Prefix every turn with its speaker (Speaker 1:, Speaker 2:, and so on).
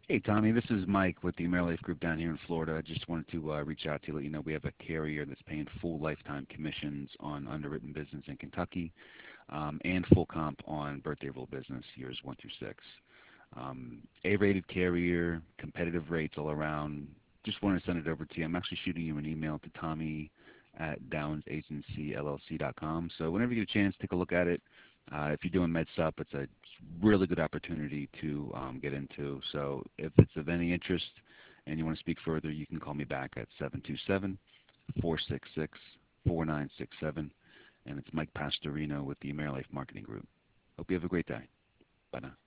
Speaker 1: Hey, Tommy, this is Mike with the AmeriLife Group down here in Florida. I just wanted to reach out to you, let you know we have a carrier that's paying full lifetime commissions on underwritten business in Kentucky and full comp on birthdayable business years 1 through 6. A-rated carrier, competitive rates all around. Just wanted to send it over to you. I'm actually shooting you an email to Tommy at DownsAgencyLLC.com. So whenever you get a chance, take a look at it. If you're doing MedSup, it's a really good opportunity to get into. So if it's of any interest and you want to speak further, you can call me back at 727-466-4967. And it's Mike Pastorino with the AmeriLife Marketing Group. Hope you have a great day. Bye now.